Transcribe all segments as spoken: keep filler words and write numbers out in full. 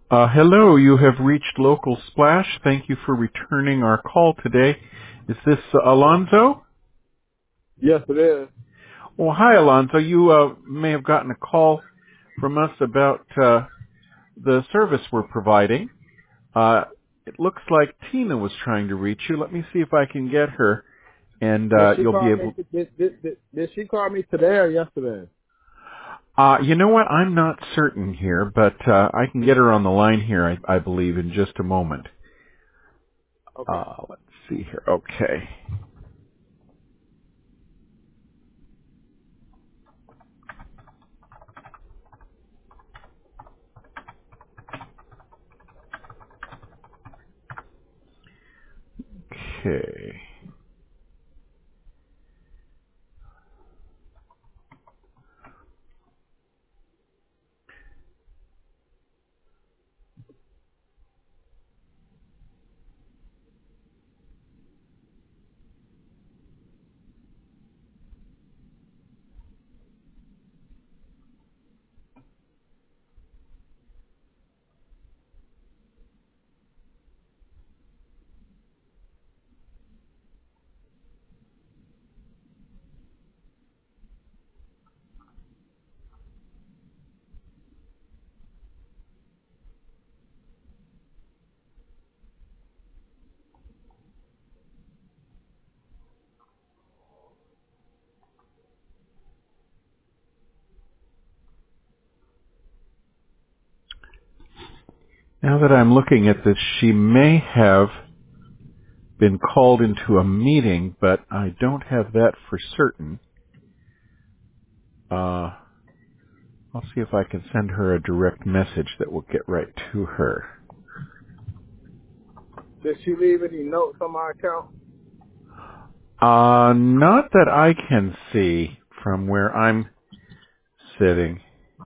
Uh, hello, you have reached Local Splash. Thank you for returning our call today. Is this uh, Alonzo? Yes, it is. Well, hi, Alonzo. You uh, may have gotten a call from us about uh, the service we're providing. Uh, it looks like Tina was trying to reach you. Let me see if I can get her, and Did uh, she you'll be call me? able. Did, did, did, did she call me today or yesterday? Uh, you know what? I'm not certain here, but uh, I can get her on the line here, I, I believe, in just a moment. Okay. Uh, let's see here. Okay. Okay. Now that I'm looking at this, she may have been called into a meeting, but I don't have that for certain. Uh, I'll see if I can send her a direct message that will get right to her. Did she leave any notes on my account? Uh, not that I can see from where I'm sitting.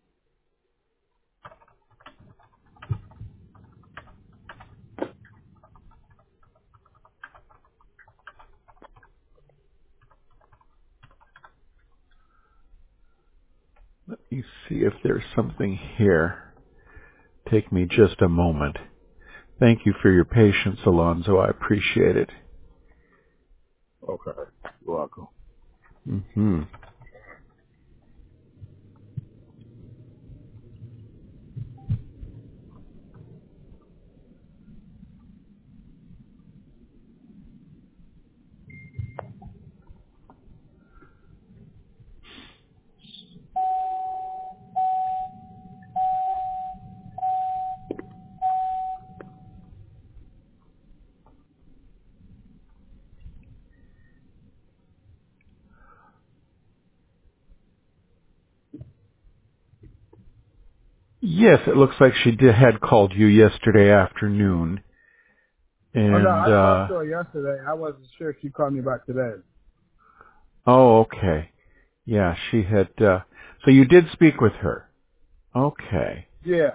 Let me see if there's something here. Take me just a moment. Thank you for your patience, Alonzo. I appreciate it. Okay. You're welcome. hmm Yes, it looks like she did, had called you yesterday afternoon. Oh no, And, I talked uh, to her yesterday. I wasn't sure if she called me back today. oh, okay. Yeah, she had, uh, so you did speak with her. Okay. Yeah.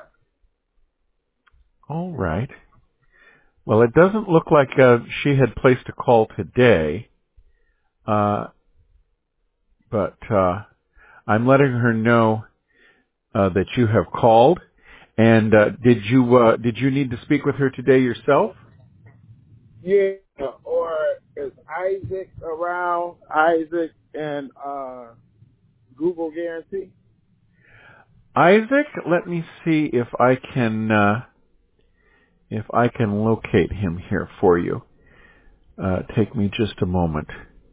All right. Well, it doesn't look like, uh, she had placed a call today, uh, but, uh, I'm letting her know, uh, that you have called. And, uh, did you, uh, did you need to speak with her today yourself? Yeah. Or is Isaac around? Isaac and uh Google Guarantee? Isaac, let me see if I can, uh, if I can locate him here for you. Uh, take me just a moment.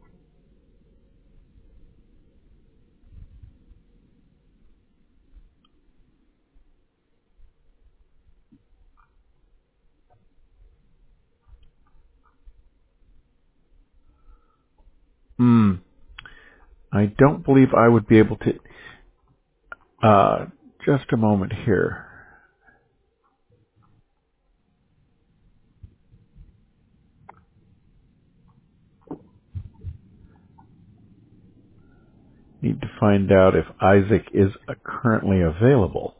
Hmm. I don't believe I would be able to. Uh, just a moment here. Need to find out if Isaac is uh, currently available.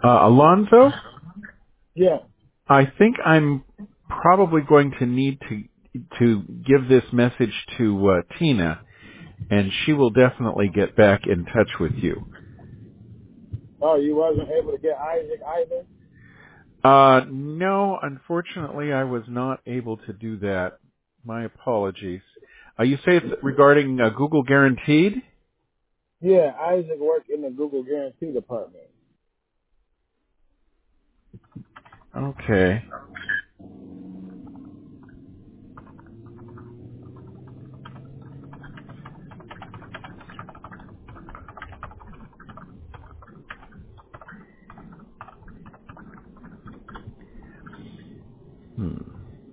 Uh, Alonzo, Yeah. I think I'm probably going to need to to give this message to uh, Tina, and she will definitely get back in touch with you. Oh, you wasn't able to get Isaac either? Uh, no, unfortunately, I was not able to do that. My apologies. Uh, you say it's regarding uh, Google Guaranteed? Yeah, Isaac worked in the Google Guarantee department. Okay. Hmm.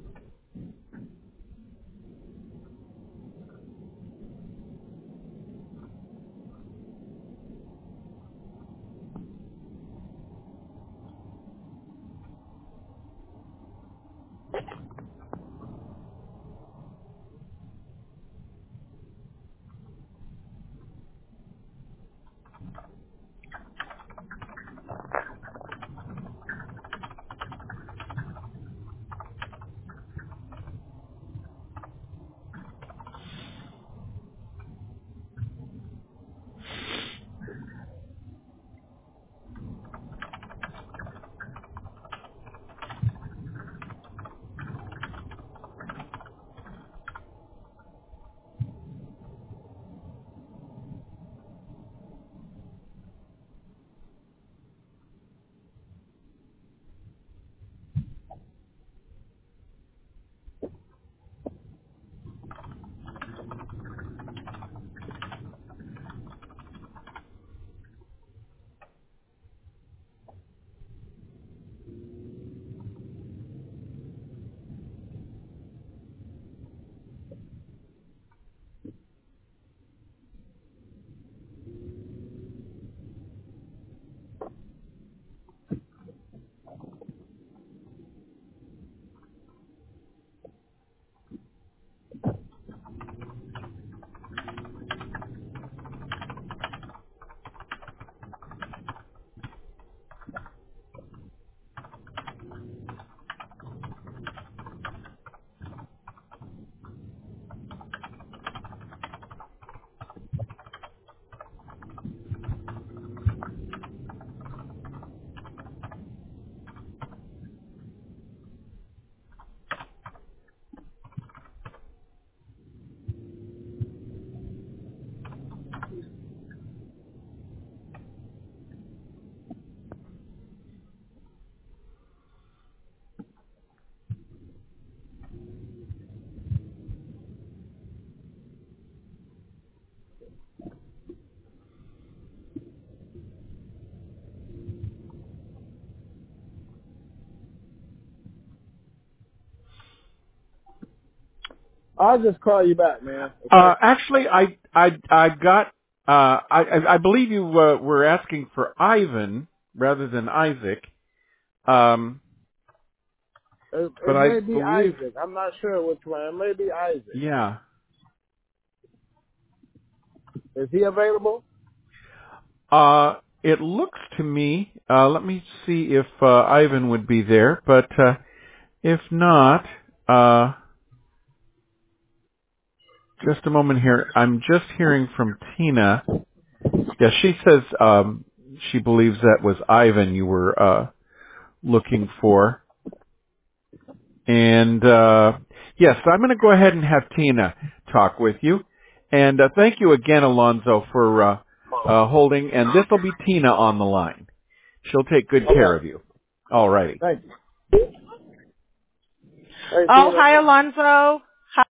I'll just call you back, man. If Uh, that's actually, I, I, I got, uh, I, I I believe you uh, were asking for Ivan rather than Isaac. Um, it, but it I may be believe, Isaac. I'm not sure which one. It may be Isaac. yeah. Is he available? Uh, it looks to me, uh, let me see if, uh, Ivan would be there, but, uh, if not, uh, just a moment here. I'm just hearing from Tina. Yeah, she says, um, she believes that was Ivan you were, uh, looking for. And, uh, yes, I'm going to go ahead and have Tina talk with you. And, uh, thank you again, Alonzo, for, uh, uh, holding. And this will be Tina on the line. She'll take good care Okay. of you. All righty. Thank you. Hey, Oh, Tina. hi, Alonzo.